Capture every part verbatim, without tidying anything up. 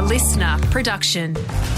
listener production.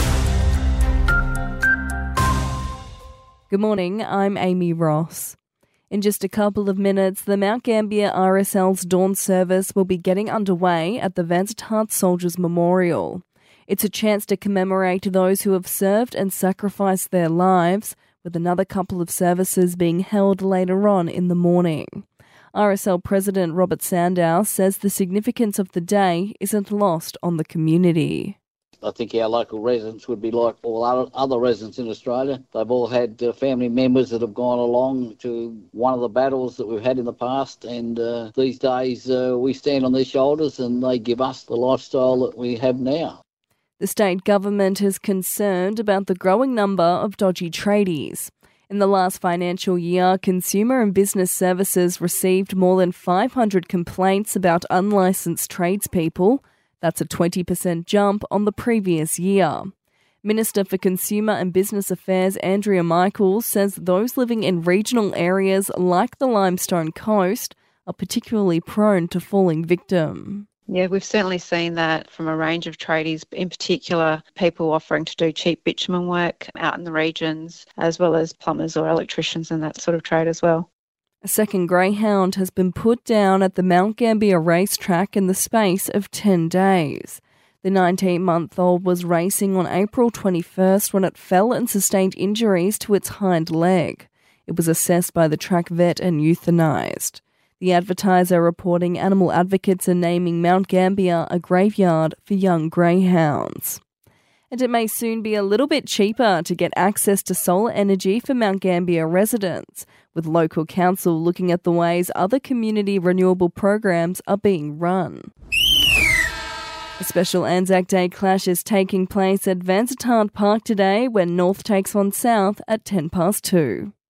Good morning, I'm Amy Ross. In just a couple of minutes, the Mount Gambier R S L's dawn service will be getting underway at the Vansittart Soldiers Memorial. It's a chance to commemorate those who have served and sacrificed their lives, with another couple of services being held later on in the morning. R S L President Robert Sandow says the significance of the day isn't lost on the community. I think our local residents would be like all other residents in Australia. They've all had uh, family members that have gone along to one of the battles that we've had in the past, and uh, these days uh, we stand on their shoulders and they give us the lifestyle that we have now. The state government is concerned about the growing number of dodgy tradies. In the last financial year, Consumer and Business Services received more than five hundred complaints about unlicensed tradespeople. That's a twenty percent jump on the previous year. Minister for Consumer and Business Affairs Andrea Michaels says those living in regional areas like the Limestone Coast are particularly prone to falling victim. Yeah, we've certainly seen that from a range of tradies, in particular people offering to do cheap bitumen work out in the regions, as well as plumbers or electricians and that sort of trade as well. A second greyhound has been put down at the Mount Gambier racetrack in the space of ten days. The nineteen-month-old was racing on April twenty-first when it fell and sustained injuries to its hind leg. It was assessed by the track vet and euthanised. The Advertiser reporting animal advocates are naming Mount Gambier a graveyard for young greyhounds. And it may soon be a little bit cheaper to get access to solar energy for Mount Gambier residents, with local council looking at the ways other community renewable programs are being run. A special Anzac Day clash is taking place at Vansittart Park today when North takes on South at ten past two.